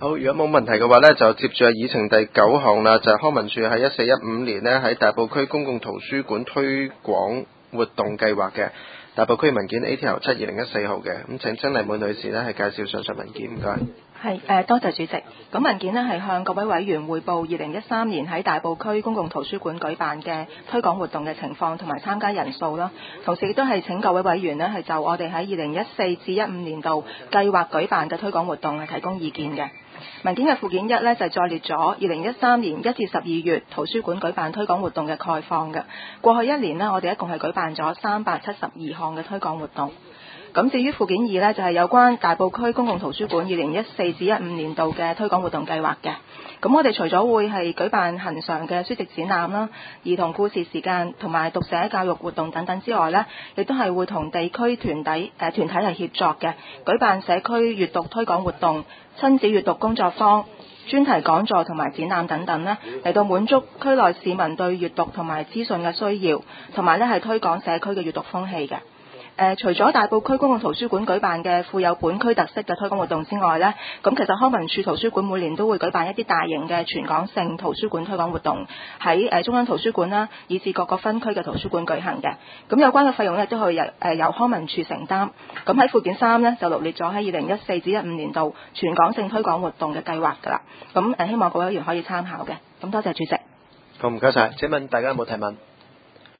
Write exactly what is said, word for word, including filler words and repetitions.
好，如果冇問題嘅話呢，就接住係議程第九項啦，就係、是、康文署喺一四一五年呢喺大埔區公共圖書館推廣活動計劃嘅大埔區文件 A T L 七二零一四號嘅，咁請曾麗滿女士呢係介紹上述文件，唔該。 係誒、呃，多謝主席。咁文件呢係向各位委員匯報二零一三年喺大埔區公共圖書館舉辦嘅推廣活動嘅情況同埋參加人數啦。同時亦都係請各位委員呢係就我哋喺二零一四至一五年度計劃舉辦嘅推廣活動係提供意見嘅。文件嘅附件一呢，就載列咗二零一三年一至十二月圖書館舉辦推廣活動嘅概況嘅。過去一年呢，我哋一共係舉辦咗三百七十二項嘅推廣活動。咁至於附件二呢，就係、是、有關大埔區公共圖書館二零一四至一五年度嘅推廣活動計劃嘅。咁我哋除咗會係舉辦恆常嘅書籍展覽啦、兒童故事時間同埋讀寫教育活動等等之外呢，亦都係會同地區團體誒、呃、團體係協作嘅，舉辦社區閱讀推廣活動、親子閱讀工作坊、專題講座同埋展覽等等呢，嚟到滿足區內市民對閱讀同埋資訊嘅需要，同埋呢係推廣社區嘅閱讀風氣嘅。誒、呃，除咗大埔區公共圖書館舉辦嘅富有本區特色嘅推廣活動之外呢，咁其實康文署圖書館每年都會舉辦一啲大型嘅全港性圖書館推廣活動，喺誒、呃、中央圖書館啦，以至各個分區嘅圖書館舉行嘅。咁有關嘅費用呢，都可以由誒、呃、由康文署承擔。咁喺附件三呢，就羅列咗喺二零一四至一五年度全港性推廣活動嘅計劃㗎啦。咁誒、呃、希望各位委員可以參考嘅。咁多謝主席。 好，唔該晒。請問大家有冇提問？